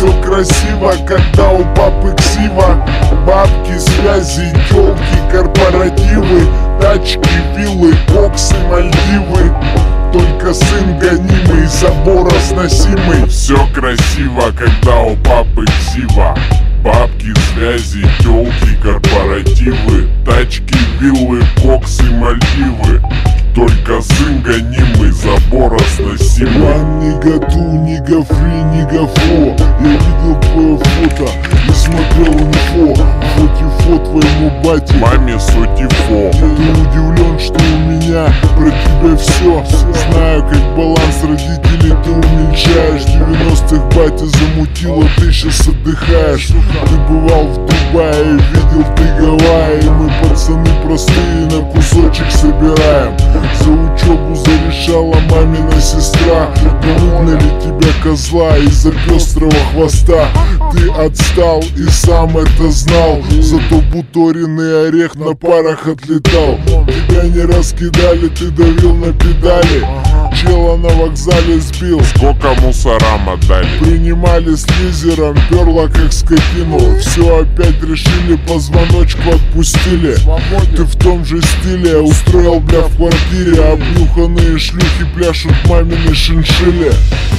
Все красиво, когда у папы ксива. Бабки, связи, тёлки, корпоративы, тачки, виллы, коксы, Мальдивы. Только сын гонимый, забора сносимый. Все красиво, когда у папы ксива. Бабки, связи, тёлки, корпоративы, тачки, виллы, коксы, Мальдивы. Только сын гонимый, забора сносимый. One nigga two, nigga free, nigga four. Я видел твое фото и смотрел инфо. Фотифо твоему бате, маме сотифо. Ты удивлен, что у меня про тебя все. Знаю, как баланс родителей ты уменьшаешь. 90-х батя замутила, ты сейчас отдыхаешь. Ты бывал в Дубае, видел ты Гавайи. Мы пацаны простые, на кусочек собираем. За учебу зарешала мамина сестра. Но выгнали тебя, козла, из-за пестрого хвоста. Ты отстал и сам это знал. Зато буторенный орех на парах отлетал. Тебя не раскидали, ты давил на педали. Чела на вокзале сбил, сколько мусорам отдали. Принимали с лизером, перла как скотину. Все опять решили, позвоночку отпустили. Ты в том же стиле устроил, бля, в квартире. Обнюханные шлюхи пляшут мамины шиншилле.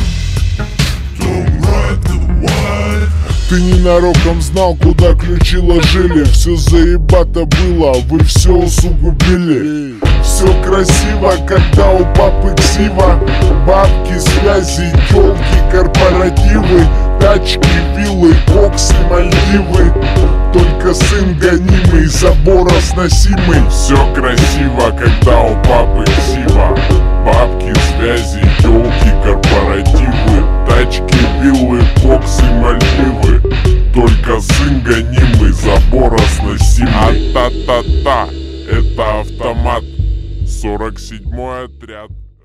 Ты ненароком знал, куда ключи ложили. Все заебато было, вы все усугубили. Все красиво, когда у папы ксива. Бабки, связи, тёлки, корпоративы, тачки, виллы, коксы, Мальдивы. Только сын гонимый, забора сносимый. Все красиво, когда у папы ксива. Бабки, связи, тёлки, корпоративы, тачки, виллы, коксы, Мальдивы. Только сын гонимый, забора сносимый. А-та-та-та, это автомат, 47-й отряд.